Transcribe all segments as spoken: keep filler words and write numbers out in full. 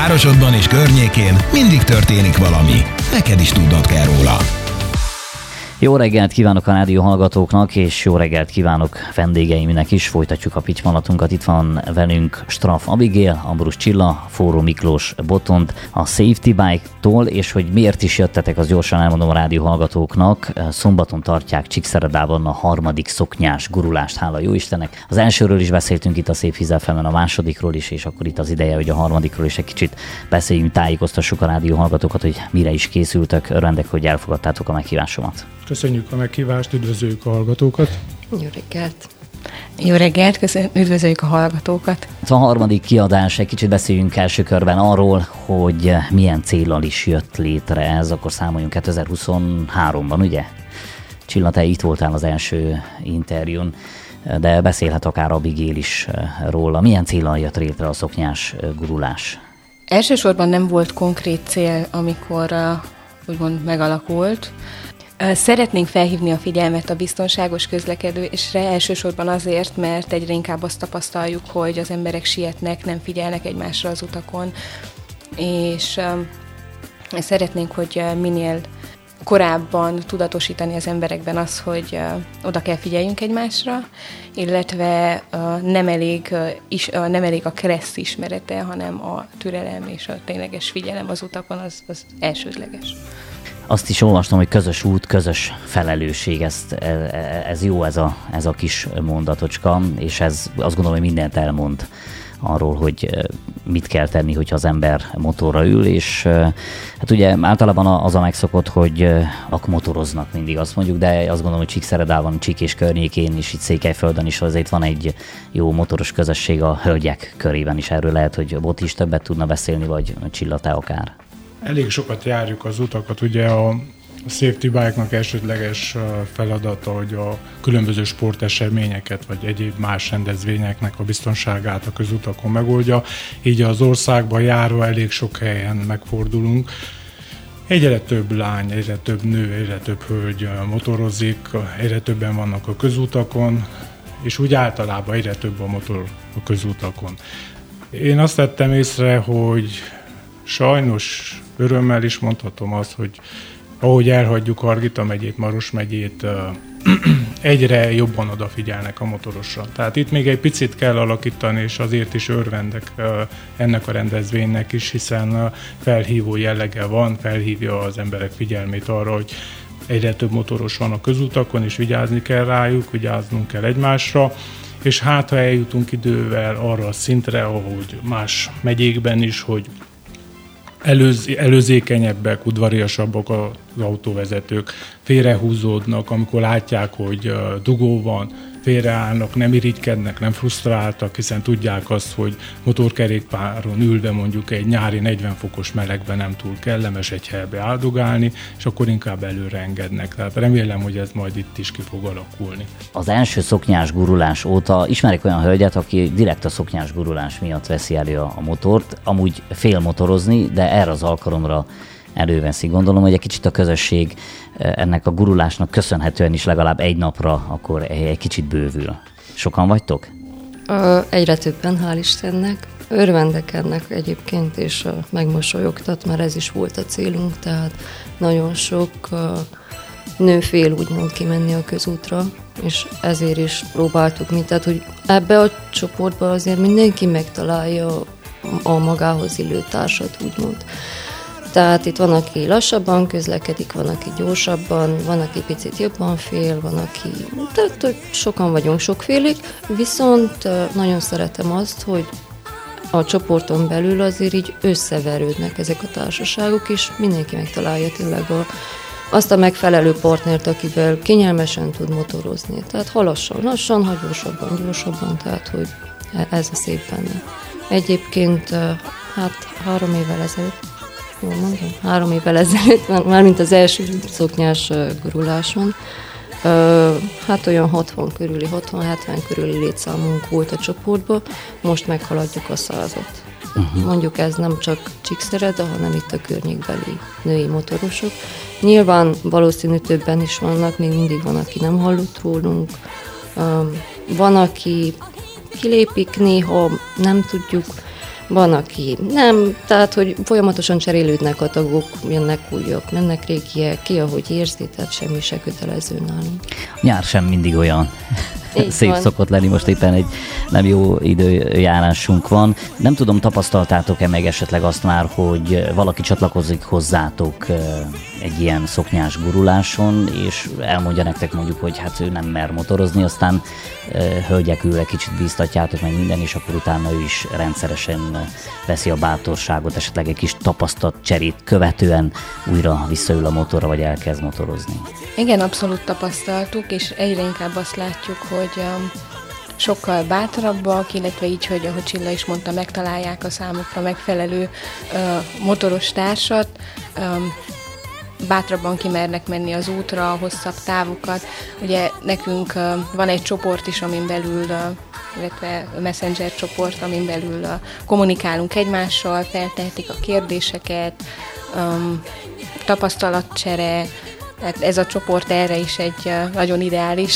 városodban és környékén mindig történik valami. Neked is tudnod kell róla. Jó reggelt kívánok a rádió hallgatóknak, és jó reggelt kívánok vendégeimnek is. Folytatjuk a pittyvanatunkat. Itt van velünk Straff Abigail, Ambrus Csilla, Forró Miklós Botond a Safety Bike-tól, és hogy miért is jöttetek, az gyorsan elmondom a rádió hallgatóknak. Szombaton tartják Csíkszeredában a harmadik szoknyás gurulást, hála jó Istennek. Az elsőről is beszéltünk itt a Szép Víz ef emen, a másodikról is, és akkor itt az ideje, hogy a harmadikról is egy kicsit beszéljünk, tájékoztassuk a rádió hallgatókat, hogy mire is készültök. Örvendek, hogy elfogadtátok a meghívásomat. Köszönjük a meghívást, üdvözöljük a hallgatókat. Jó reggelt! Jó reggelt, köszön, üdvözöljük a hallgatókat! A harmadik kiadás, egy kicsit beszéljünk első körben arról, hogy milyen céllal is jött létre ez, akkor számoljunk kétezer-huszonháromban, ugye? Csilla, te itt voltál az első interjún, de beszélhet akár Abigail is róla. Milyen céllal jött létre a szoknyás gurulás? Elsősorban nem volt konkrét cél, amikor úgymond megalakult. Szeretnénk felhívni a figyelmet a biztonságos közlekedésre, elsősorban azért, mert egyre inkább azt tapasztaljuk, hogy az emberek sietnek, nem figyelnek egymásra az utakon, és szeretnénk, hogy minél korábban tudatosítani az emberekben az, hogy oda kell figyeljünk egymásra, illetve nem elég, is, nem elég a kereszt ismerete, hanem a türelem és a tényleges figyelem az utakon, az, az elsődleges. Azt is olvastam, hogy közös út, közös felelősség, ezt, ez jó ez a, ez a kis mondatocska, és ez azt gondolom, hogy mindent elmond arról, hogy mit kell tenni, hogyha az ember motorra ül, és hát ugye általában az a megszokott, hogy akmotoroznak, mindig azt mondjuk, de azt gondolom, hogy Csíkszeredában, Csík és környékén is, itt Székelyföldön is azért van egy jó motoros közösség a hölgyek körében is. Erről lehet, hogy Boti is többet tudna beszélni, vagy Csilla, te akár. Elég sokat járjuk az utakat, ugye a Safety Bike-nak elsődleges feladata, hogy a különböző sporteseményeket, vagy egyéb más rendezvényeknek a biztonságát a közutakon megoldja. Így az országban járva elég sok helyen megfordulunk. Egyre több lány, egyre több nő, egyre több hölgy motorozik, egyre többen vannak a közutakon, és úgy általában egyre több a motor a közutakon. Én azt tettem észre, hogy sajnos örömmel is mondhatom azt, hogy ahogy elhagyjuk Hargita megyét, Maros megyét, egyre jobban odafigyelnek a motorosra. Tehát itt még egy picit kell alakítani, és azért is örvendek ennek a rendezvénynek is, hiszen felhívó jellege van, felhívja az emberek figyelmét arra, hogy egyre több motoros van a közutakon, és vigyázni kell rájuk, vigyáznunk kell egymásra, és hát ha eljutunk idővel arra a szintre, ahogy más megyékben is, hogy Előz, előzékenyebbek, udvariasabbak az autóvezetők, félrehúzódnak, amikor látják, hogy dugó van, félreállnak, nem irigykednek, nem frusztráltak, hiszen tudják azt, hogy motorkerékpáron ülve mondjuk egy nyári negyven fokos melegben nem túl kellemes egy helybe áldogálni, és akkor inkább előre engednek. Tehát remélem, hogy ez majd itt is ki fog alakulni. Az első szoknyás gurulás óta ismerek olyan hölgyet, aki direkt a szoknyás gurulás miatt veszi elő a motort, amúgy fél motorozni, de erre az alkalomra előveszi. Gondolom, hogy egy kicsit a közösség ennek a gurulásnak köszönhetően is legalább egy napra akkor egy kicsit bővül. Sokan vagytok? Egyre többen, hál' Istennek. Örvendek ennek egyébként, és megmosolyogtat, mert ez is volt a célunk, tehát nagyon sok nő fél úgymond kimenni a közútra, és ezért is próbáltuk mi, tehát hogy ebbe a csoportba azért mindenki megtalálja a magához illő társat, úgymond. Tehát itt van, aki lassabban közlekedik, van, aki gyorsabban, van, aki picit jobban fél, van, aki... Tehát sokan vagyunk sokfélék, viszont nagyon szeretem azt, hogy a csoporton belül azért így összeverődnek ezek a társaságok, és mindenki megtalálja tényleg a, azt a megfelelő partnert, akivel kényelmesen tud motorozni. Tehát ha lassan, lassan, ha gyorsabban, gyorsabban, tehát hogy ez a szép benne. Egyébként hát három évvel ezelőtt, jól mondom, három évvel ezelőtt, mármint az első szoknyás guruláson, hát olyan hatvan körüli, hatvan-hetven körüli létszámunk volt a csoportban, most meghaladjuk a százat. Uh-huh. Mondjuk ez nem csak Csíkszereda, hanem itt a környékbeli női motorosok. Nyilván valószínű többen is vannak, még mindig van, aki nem hallott rólunk. Van, aki kilépik néha, nem tudjuk, Van, aki nem, tehát, hogy folyamatosan cserélődnek a tagok, jönnek újak, mennek régiek, ki, ahogy érzi, tehát semmi se kötelező nálunk. Nyár sem mindig olyan Így szép van. szokott lenni, most éppen egy nem jó időjárásunk van. Nem tudom, tapasztaltátok-e meg esetleg azt már, hogy valaki csatlakozik hozzátok egy ilyen szoknyás guruláson, és elmondja nektek mondjuk, hogy hát ő nem mer motorozni, aztán hölgyek ülve kicsit bíztatjátok meg minden, és akkor utána ő is rendszeresen veszi a bátorságot, esetleg egy kis tapasztalatcserét követően újra visszaül a motorra, vagy elkezd motorozni. Igen, abszolút tapasztaltuk, és egyre inkább azt látjuk, hogy um, sokkal bátrabbak, illetve így, hogy ahogy Csilla is mondta, megtalálják a számukra megfelelő uh, motoros társat, um, bátrabban kimernek menni az útra, a hosszabb távokat. Ugye nekünk uh, van egy csoport is, amin belül, uh, illetve messenger csoport, amin belül uh, kommunikálunk egymással, feltehetik a kérdéseket, um, tapasztalatcsere. Tehát ez a csoport erre is egy uh, nagyon ideális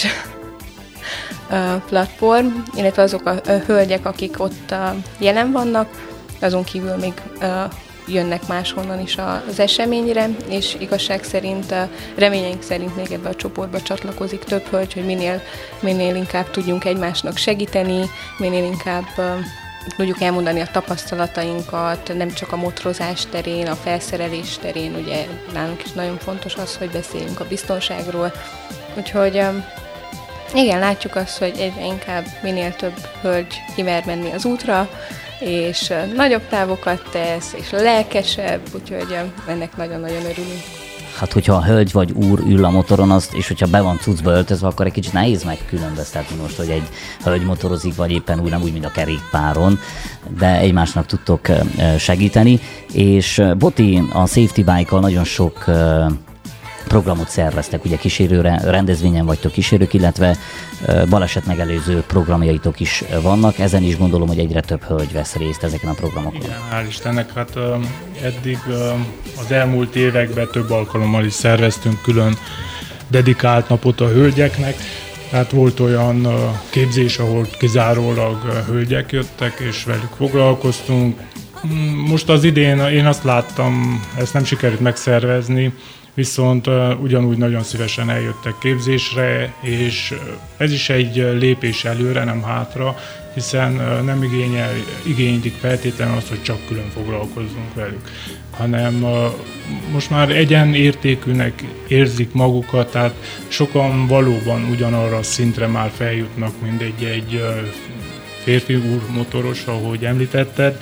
uh, platform, illetve azok a uh, hölgyek, akik ott uh, jelen vannak, azon kívül még uh, jönnek máshonnan is az eseményre, és igazság szerint, uh, reményeink szerint még ebbe a csoportba csatlakozik több hölgy, hogy minél, minél inkább tudjunk egymásnak segíteni, minél inkább uh, tudjuk elmondani a tapasztalatainkat, nem csak a motorozás terén, a felszerelés terén, ugye nálunk is nagyon fontos az, hogy beszéljünk a biztonságról. Úgyhogy igen, látjuk azt, hogy egyre inkább minél több hölgy kimer menni az útra, és nagyobb távokat tesz, és lelkesebb, úgyhogy ennek nagyon-nagyon örülünk. Hát, hogyha a hölgy vagy úr ül a motoron, azt, és hogyha be van cuccba öltözve, akkor egy kicsit nehéz megkülönböztetni most, hogy egy hölgy motorozik, vagy éppen úgy, nem úgy, mint a kerékpáron, de egymásnak tudtok segíteni. És Boti, a Safety Bike-kal nagyon sok programot szerveztek, ugye kísérőre, rendezvényen vagytok kísérők, illetve baleset megelőző programjaitok is vannak. Ezen is gondolom, hogy egyre több hölgy vesz részt ezeken a programokon. Igen, hál' Istennek, hát eddig az elmúlt években több alkalommal is szerveztünk külön dedikált napot a hölgyeknek. Tehát volt olyan képzés, ahol kizárólag hölgyek jöttek, és velük foglalkoztunk. Most az idén én azt láttam, ezt nem sikerült megszervezni, viszont uh, ugyanúgy nagyon szívesen eljöttek képzésre, és uh, ez is egy lépés előre, nem hátra, hiszen uh, nem igényel, igénylik feltétlenül azt, hogy csak külön foglalkozzunk velük, hanem uh, most már egyenértékűnek érzik magukat, tehát sokan valóban ugyanarra a szintre már feljutnak, mint egy, egy uh, férfi úr motoros, ahogy említetted,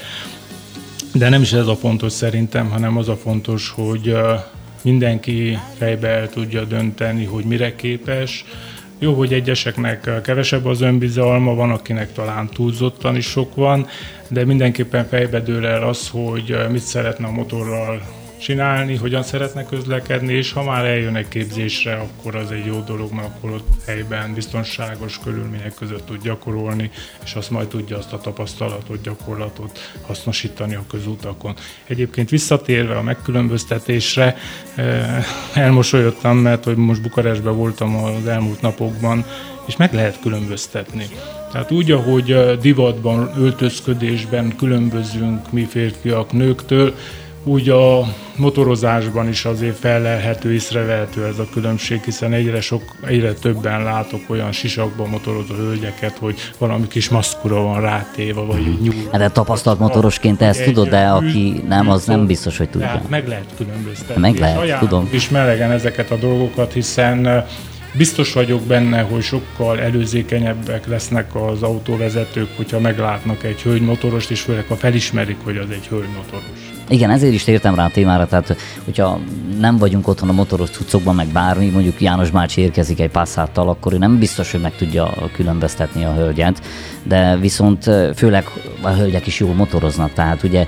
de nem is ez a fontos szerintem, hanem az a fontos, hogy uh, mindenki fejbe el tudja dönteni, hogy mire képes. Jó, hogy egyeseknek kevesebb az önbizalma, van, akinek talán túlzottan is sok van, de mindenképpen fejbe dől el az, hogy mit szeretne a motorral csinálni, hogyan szeretne közlekedni, és ha már eljön egy képzésre, akkor az egy jó dolog, mert akkor ott helyben biztonságos körülmények között tud gyakorolni, és azt majd tudja azt a tapasztalatot, gyakorlatot hasznosítani a közutakon. Egyébként visszatérve a megkülönböztetésre, elmosolyodtam, mert hogy most Bukarestben voltam az elmúlt napokban, és meg lehet különböztetni. Tehát úgy, ahogy divatban, öltözködésben különbözünk mi férfiak nőktől, úgy a motorozásban is azért fellelhető, észrevehető ez a különbség, hiszen egyre, sok, egyre többen látok olyan sisakban motorozó hölgyeket, hogy valami kis maszkura van rátéve, vagy egy nyúl. Hát tapasztalt motorosként ezt tudod, de aki nem, az nem biztos, hogy tudja. Meg lehet különböztetni. Meg lehet, tudom. És melegen ezeket a dolgokat, hiszen biztos vagyok benne, hogy sokkal előzékenyebbek lesznek az autóvezetők, hogyha meglátnak egy hölgymotorost, és főleg ha felismerik, hogy az egy hölgymotoros. Igen, ezért is tértem rá a témára, tehát hogyha nem vagyunk otthon a motoros cuccokban, meg bármi, mondjuk János bácsi érkezik egy Passattal, akkor ő nem biztos, hogy meg tudja különböztetni a hölgyet, de viszont főleg a hölgyek is jól motoroznak, tehát ugye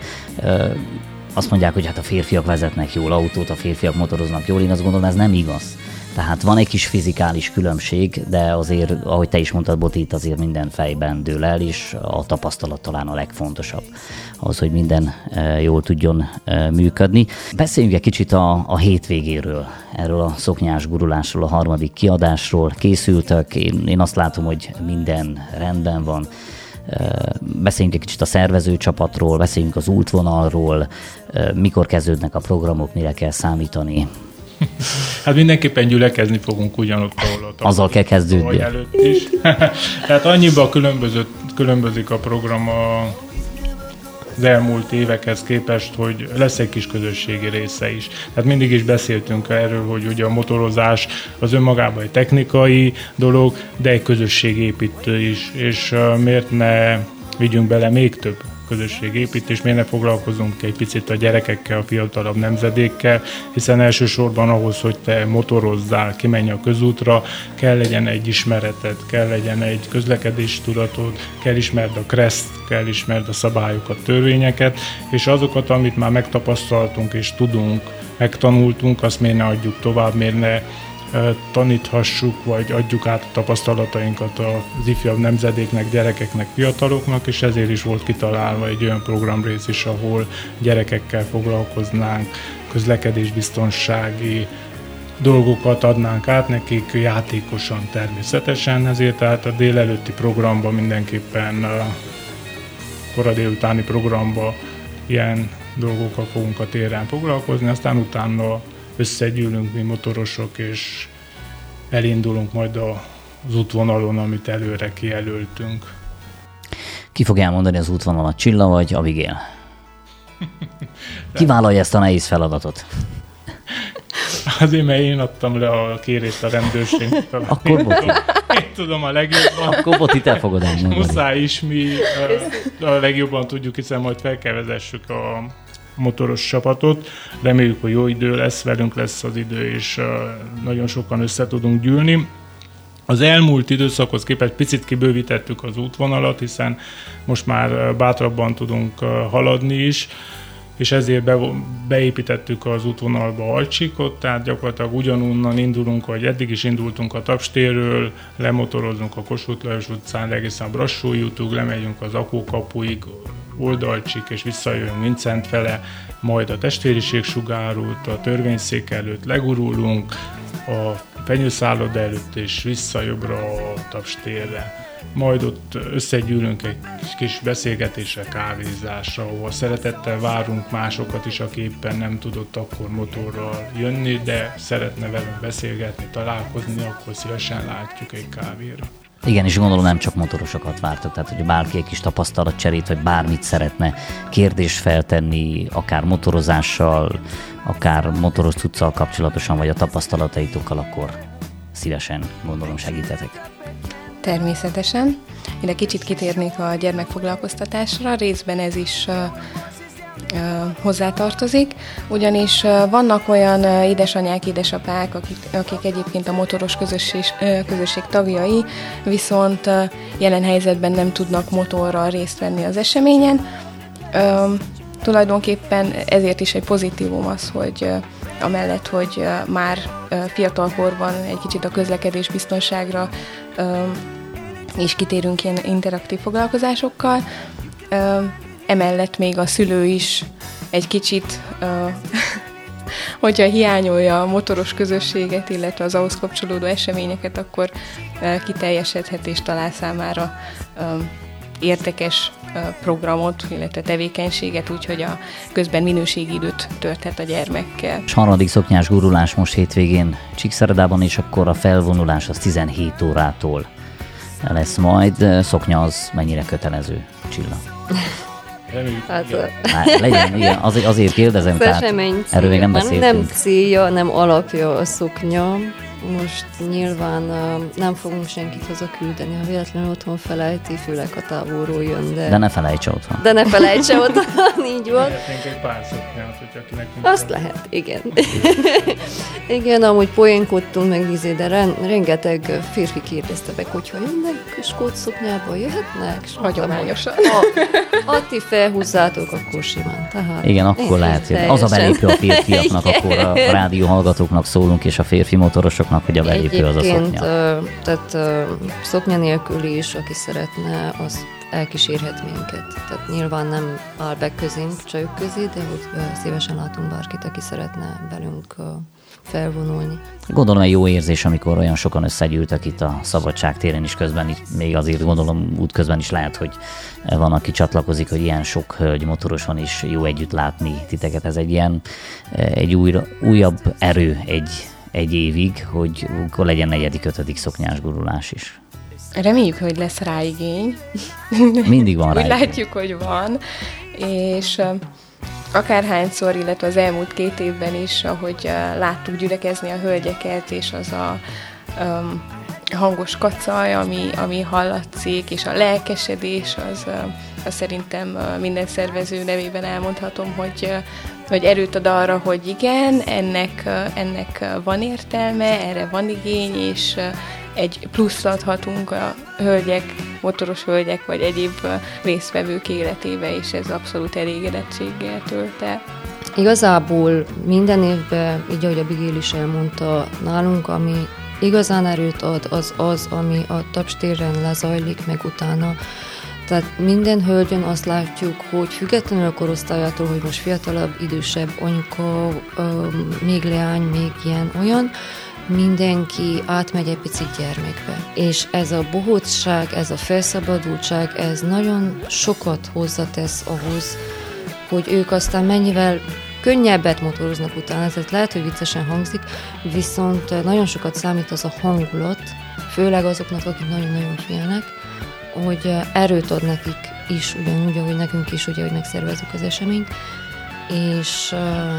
azt mondják, hogy hát a férfiak vezetnek jól autót, a férfiak motoroznak jól, én azt gondolom, ez nem igaz. Tehát van egy kis fizikális különbség, de azért, ahogy te is mondtad, Boti, itt azért minden fejben dől el, és a tapasztalat talán a legfontosabb ahhoz, hogy minden jól tudjon működni. Beszéljünk egy kicsit a, a hétvégéről, erről a szoknyás gurulásról, a harmadik kiadásról készültök. Én, én azt látom, hogy minden rendben van. Beszéljünk egy kicsit a szervező csapatról, beszéljünk az útvonalról, mikor kezdődnek a programok, mire kell számítani. Hát mindenképpen gyülekezni fogunk ugyanott, ahol ott. Azzal kell kezdődni. Előtt is. Tehát annyiban különbözik a program a az elmúlt évekhez képest, hogy lesz egy kis közösségi része is. Tehát mindig is beszéltünk erről, hogy ugye a motorozás az önmagában egy technikai dolog, de egy közösségépítő is, és miért ne vigyünk bele még több közösségépítés, miért ne foglalkozunk egy picit a gyerekekkel, a fiatalabb nemzedékkel, hiszen elsősorban ahhoz, hogy te motorozzál, kimenj a közútra, kell legyen egy ismereted, kell legyen egy közlekedés tudatod, kell ismerd a kreszt, kell ismerd a szabályokat, törvényeket, és azokat, amit már megtapasztaltunk és tudunk, megtanultunk, azt miért ne adjuk tovább, miért ne taníthassuk, vagy adjuk át a tapasztalatainkat az ifjabb nemzedéknek, gyerekeknek, fiataloknak, és ezért is volt kitalálva egy olyan programrész is, ahol gyerekekkel foglalkoznánk, közlekedésbiztonsági dolgokat adnánk át nekik, játékosan természetesen, ezért tehát a délelőtti programban mindenképpen, a kora délutáni programban ilyen dolgokkal fogunk a téren foglalkozni, aztán utána összegyűlünk mi motorosok, és elindulunk majd az útvonalon, amit előre kijelöltünk. Ki fog elmondani az útvonalat, Csilla vagy Abigail? Ki vállalja ezt a nehéz feladatot? Azért, mert én adtam le a kérést a rendőrségtől. Akkor Boti. Én tudom a legjobban. Akkor Boti, te fogod elmondani. Muszáj is, mi a legjobban tudjuk, hiszen majd felkevezessük a motoros csapatot. Reméljük, hogy jó idő lesz, velünk lesz az idő, és nagyon sokan össze tudunk gyűlni. Az elmúlt időszakhoz képest picit kibővítettük az útvonalat, hiszen most már bátrabban tudunk haladni is, és ezért be, beépítettük az útvonalba Alcsikot, tehát gyakorlatilag ugyanonnan indulunk, hogy eddig is indultunk a Tapstérről, lemotorozunk a Kossuth Lajos utcán, egészen a Brassói útig, lemegyünk az Akókapuig, Oldalcsik, és visszajövünk Vincent fele, majd a Testvériség sugárút, a Törvényszék előtt legurulunk, a Fenyőszálloda előtt, és vissza jobbra a Tapstérre. Majd ott összegyűlünk egy kis beszélgetésre, kávézásra, ahol szeretettel várunk másokat is, aki éppen nem tudott akkor motorral jönni, de szeretne velünk beszélgetni, találkozni, akkor szívesen látjuk egy kávéra. Igen, és gondolom nem csak motorosokat vártok, tehát hogy bárki egy kis tapasztalatcserét, vagy bármit szeretne kérdést feltenni, akár motorozással, akár motoros cuccal kapcsolatosan, vagy a tapasztalataitokkal, akkor szívesen gondolom segítetek. Természetesen. Ide kicsit kitérnék a gyermekfoglalkoztatásra, részben ez is uh, uh, hozzátartozik, ugyanis uh, vannak olyan uh, édesanyák, édesapák, akik, akik egyébként a motoros közösség, uh, közösség tagjai, viszont uh, jelen helyzetben nem tudnak motorral részt venni az eseményen. Uh, tulajdonképpen ezért is egy pozitívum az, hogy uh, amellett, hogy uh, már uh, fiatalkorban egy kicsit a közlekedés biztonságra uh, és kitérünk ilyen interaktív foglalkozásokkal. Uh, emellett még a szülő is egy kicsit, uh, hogyha hiányolja a motoros közösséget, illetve az ahhoz kapcsolódó eseményeket, akkor uh, kiteljesedhet és talál számára uh, érdekes uh, programot, illetve tevékenységet, úgyhogy a közben minőségi időt tölthet a gyermekkel. És harmadik szoknyás gurulás most hétvégén Csíkszeredában, és akkor a felvonulás az tizenhét órától lesz majd. Szoknya az mennyire kötelező, Csilla? Hát, hát, legyen, igen, azért, azért kérdezem, tehát erről még nem beszéltünk. Nem célja, nem alapja a szoknya. Most nyilván uh, nem fogunk senkit hazaküldeni, ha véletlenül otthon felejti, főleg a távolról jön, de... De ne felejtse otthon. De ne felejtse otthon, így van. Lehetnénk egy pár szoknyát, hogy akinek... Azt lehet, igen. Igen, amúgy poénkodtunk meg izé, de ren, rengeteg férfi kérdezte meg, hogyha jönnek skót szoknyába, jöhetnek? Hagyományosan. Ha, ha ti felhúzzátok, akkor simán. Tehát igen, akkor lehet, hogy az a belépő a férfiaknak, akkor a rádió hallgatóknak szólunk, és a férfi motorosoknak, hogy a belépő az a szoknya. Ö, tehát ö, szoknya nélkül is, aki szeretne, az elkísérhet minket. Tehát nyilván nem áll be közénk, csajok közé, de hogy szívesen látunk bárkit, aki szeretne velünk felvonulni. Gondolom egy jó érzés, amikor olyan sokan összegyűltek itt a Szabadság téren is közben, itt még azért gondolom útközben is lehet, hogy van, aki csatlakozik, hogy ilyen sok hölgy motoros van, és jó együtt látni titeket. Ez egy ilyen, egy újra, újabb erő egy, egy évig, hogy akkor legyen negyedik, ötödik szoknyás gurulás is. Reméljük, hogy lesz rá igény. Mindig van rá igény. Úgy látjuk, hogy van, és akárhányszor, illetve az elmúlt két évben is, ahogy láttuk gyülekezni a hölgyeket, és az a um, hangos kacaj, ami, ami hallatszik, és a lelkesedés, az, az szerintem minden szervező nevében elmondhatom, hogy, hogy erőt ad arra, hogy igen, ennek, ennek van értelme, erre van igény, és egy pluszt adhatunk a hölgyek, motoros hölgyek, vagy egyéb résztvevők életébe, és ez abszolút elégedettséggel tölt el. Igazából minden évben, így ahogy a Bigél is elmondta nálunk, ami igazán erőt ad, az az, ami a tapstéren lezajlik, meg utána. Tehát minden hölgyön azt látjuk, hogy függetlenül a korosztályától, hogy most fiatalabb, idősebb, anyuka, még leány, még ilyen olyan, mindenki átmegy egy picit gyermekbe. És ez a bohócság, ez a felszabadultság, ez nagyon sokat hozzatesz ahhoz, hogy ők aztán mennyivel könnyebbet motoroznak utána. Tehát lehet, hogy viccesen hangzik, viszont nagyon sokat számít az a hangulat, főleg azoknak, akik nagyon-nagyon félnek, hogy erőt ad nekik is, ugyanúgy, ahogy nekünk is, ugye, hogy megszervezzük az eseményt, és,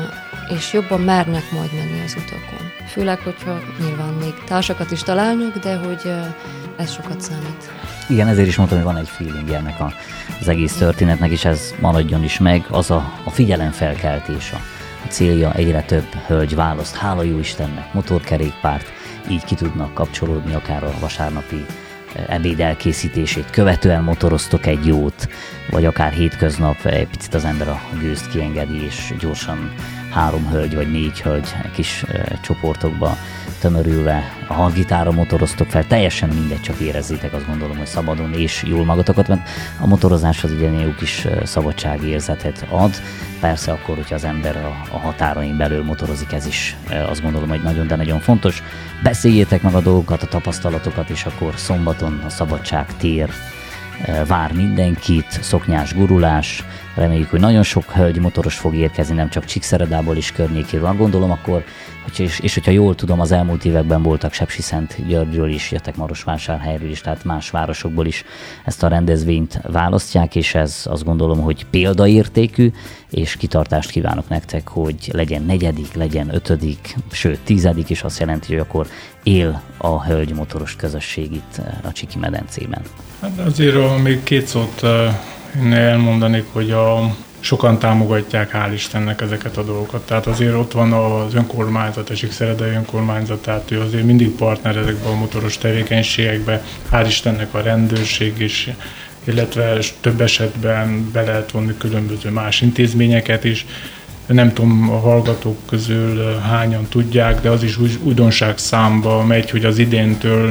és jobban mernek majd menni az utakon. Főleg, hogyha nyilván még társakat is találnak, de hogy ez sokat számít. Igen, ezért is mondtam, hogy van egy feeling ennek az egész történetnek, és ez maradjon is meg, az a, a figyelemfelkeltés, a célja, egyre több hölgy választ, hála jó Istennek, motorkerékpárt, így ki tudnak kapcsolódni akár a vasárnapi ebéd elkészítését, követően motoroztok egy jót, vagy akár hétköznap egy picit az ember a gőzt kiengedi, és gyorsan három hölgy vagy négy hölgy kis csoportokba tömörülve a hanggitára motoroztok fel, teljesen mindegy, csak érezzétek, azt gondolom, hogy szabadon és jól magatokat, mert a motorozás az ugye jó kis szabadságérzetet ad. Persze akkor, hogyha az ember a, a határain belül motorozik, ez is azt gondolom, hogy nagyon, de nagyon fontos. Beszéljétek meg a dolgokat, a tapasztalatokat, és akkor szombaton a Szabadság tér vár mindenkit, szoknyás gurulás. Reméljük, hogy nagyon sok hölgy motoros fog érkezni, nem csak Csíkszeredából is környékéről. Gondolom akkor, hogy és, és hogyha jól tudom, az elmúlt években voltak Sepsiszentgyörgyről is, jöttek Marosvásárhelyről is, tehát más városokból is ezt a rendezvényt választják, és ez azt gondolom, hogy példaértékű, és kitartást kívánok nektek, hogy legyen negyedik, legyen ötödik, sőt tízedik, és azt jelenti, hogy akkor él a hölgy motoros közösség itt a Csiki medencében. Hát azért még két szót én elmondanék, hogy a, sokan támogatják, hál' Istennek ezeket a dolgokat. Tehát azért ott van az önkormányzat, a Csíkszeredai önkormányzat, tehát ő azért mindig partner ezekben a motoros tevékenységekben. Hál' Istennek a rendőrség is, illetve több esetben be lehet vonni különböző más intézményeket is. Nem tudom, a hallgatók közül hányan tudják, de az is újdonság számba megy, hogy az idéntől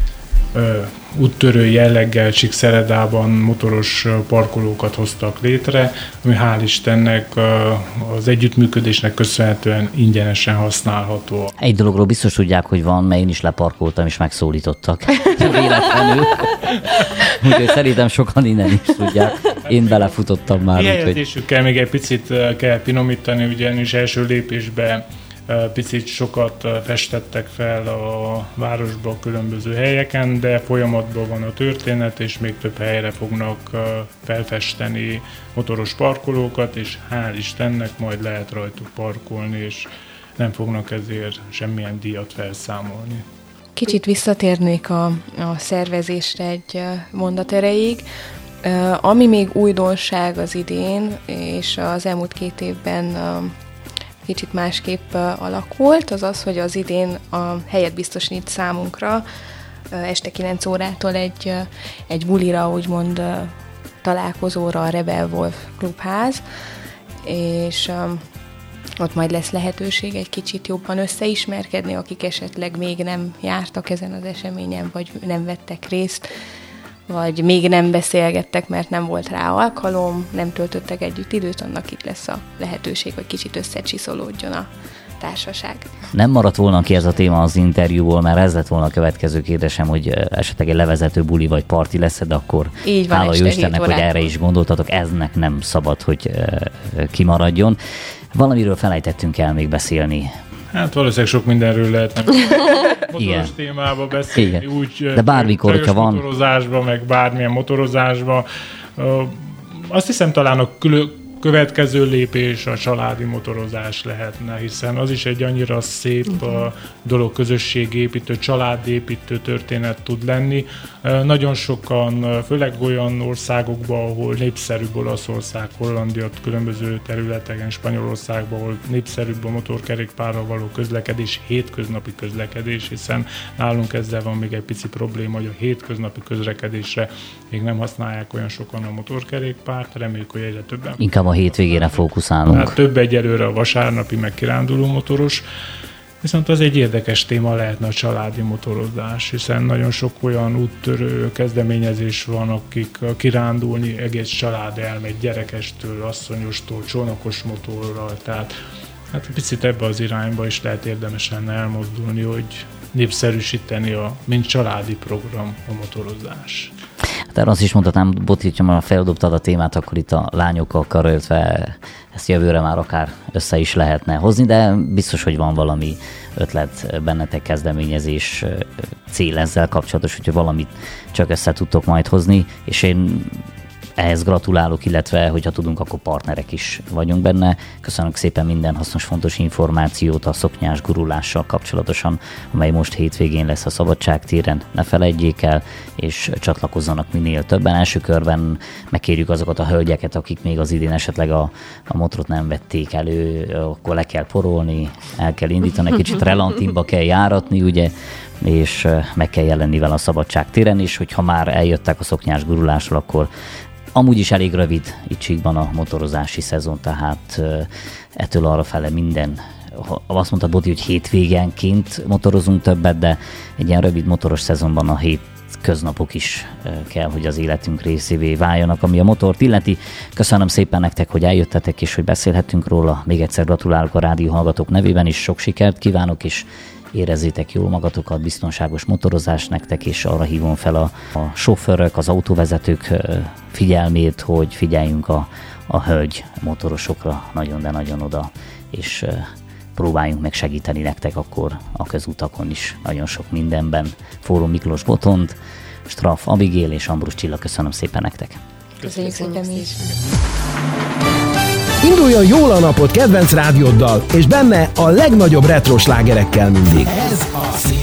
úttörő jelleggel Csíkszeredában motoros parkolókat hoztak létre, ami hál' Istennek az együttműködésnek köszönhetően ingyenesen használható. Egy dologról biztos tudják, hogy van, mert én is leparkoltam, és megszólítottak. Véletlenül. Úgyhogy szerintem sokan innen is tudják. Én belefutottam már. Kijelentésükkel még egy picit kell finomítani, ugyanis első lépésben picit sokat festettek fel a városba különböző helyeken, de folyamatban van a történet, és még több helyre fognak felfesteni motoros parkolókat, és hál' Istennek majd lehet rajtuk parkolni, és nem fognak ezért semmilyen díjat felszámolni. Kicsit visszatérnék a, a szervezésre egy mondat erejéig. Ami még újdonság az idén, és az elmúlt két évben kicsit másképp alakult, az az, hogy az idén a helyet biztosít számunkra este kilenc órától egy, egy bulira, úgymond találkozóra a Rebel Wolf klubház, és ott majd lesz lehetőség egy kicsit jobban összeismerkedni, akik esetleg még nem jártak ezen az eseményen, vagy nem vettek részt. vagy még nem beszélgettek, mert nem volt rá alkalom, nem töltöttek együtt időt, annak itt lesz a lehetőség, hogy kicsit összecsiszolódjon a társaság. Nem maradt volna ki ez a téma az interjúból, mert ez lett volna a következő kérdésem, hogy esetleg egy levezető buli vagy parti lesz, de akkor így van, hála jó Istennek, hogy erre is gondoltatok, eznek nem szabad, hogy kimaradjon. Valamiről felejtettünk el még beszélni. Hát valószínűleg sok mindenről lehetne motoros igen. témába beszélni, igen. úgy de bármikor, hogyha van motorozásba, meg bármilyen motorozásba. Azt hiszem talán a külön következő lépés a családi motorozás lehetne, hiszen az is egy annyira szép a dolog, közösségépítő, családépítő történet tud lenni. Nagyon sokan, főleg olyan országokban, ahol népszerűbb Olaszország, Hollandia, különböző területeken, Spanyolországban, ahol népszerűbb a motorkerékpárral való közlekedés, hétköznapi közlekedés, hiszen nálunk ezzel van még egy pici probléma, hogy a hétköznapi közlekedésre még nem használják olyan sokan a motorkerékpárt, reméljük, hogy egyre többen. Inkább a hétvégére fókuszálunk. Hát több egyelőre a vasárnapi, meg kiránduló motoros, viszont az egy érdekes téma lehetne a családi motorozás, hiszen nagyon sok olyan úttörő kezdeményezés van, akik kirándulni, egész család elmegy, gyerekestől, asszonyostól, csónakos motorral, tehát hát picit ebbe az irányba is lehet érdemes lenne elmozdulni, hogy népszerűsíteni a mint családi program a motorozás. Hát erre azt is mondhatnám, Boti, hogyha már feldobtad a témát, akkor itt a lányokkal karöltve ezt jövőre már akár össze is lehetne hozni, de biztos, hogy van valami ötlet bennetek, kezdeményezés, cél ezzel kapcsolatos, hogyha valamit csak össze tudtok majd hozni, és én ehhez gratulálok, illetve hogyha tudunk, akkor partnerek is vagyunk benne. Köszönök szépen minden hasznos, fontos információt a szoknyás gurulással kapcsolatosan, amely most hétvégén lesz a Szabadságtéren. Ne felejtjék el, és csatlakozzanak minél többen. Első körben megkérjük azokat a hölgyeket, akik még az idén esetleg a, a motrot nem vették elő, akkor le kell porolni, el kell indítani, kicsit relantinba kell járatni, ugye, és meg kell jelenni vele a Szabadságtéren, és hogyha már eljöttek a szoknyás gurulásról, akkor amúgy is elég rövid itt Csíkban a motorozási szezon, tehát ettől arra fele minden, azt mondtad, Boti, hogy hétvégenként motorozunk többet, de egy ilyen rövid motoros szezonban a hét köznapok is kell, hogy az életünk részévé váljanak, ami a motort illeti. Köszönöm szépen nektek, hogy eljöttetek, és hogy beszélhettünk róla. Még egyszer gratulálok a rádió hallgatók nevében is, sok sikert kívánok, és érezzétek jól magatokat, biztonságos motorozás nektek, és arra hívom fel a, a sofőrök, az autóvezetők figyelmét, hogy figyeljünk a, a hölgy motorosokra nagyon, de nagyon oda, és próbáljunk meg segíteni nektek akkor a közutakon is nagyon sok mindenben. Fórum Miklós Botond, Straff Abigail és Ambrus Csilla, köszönöm szépen nektek. Köszönjük szépen mi is. Induljon jól a napot kedvenc rádióddal, és benne a legnagyobb retro slágerekkel mindig. Ez a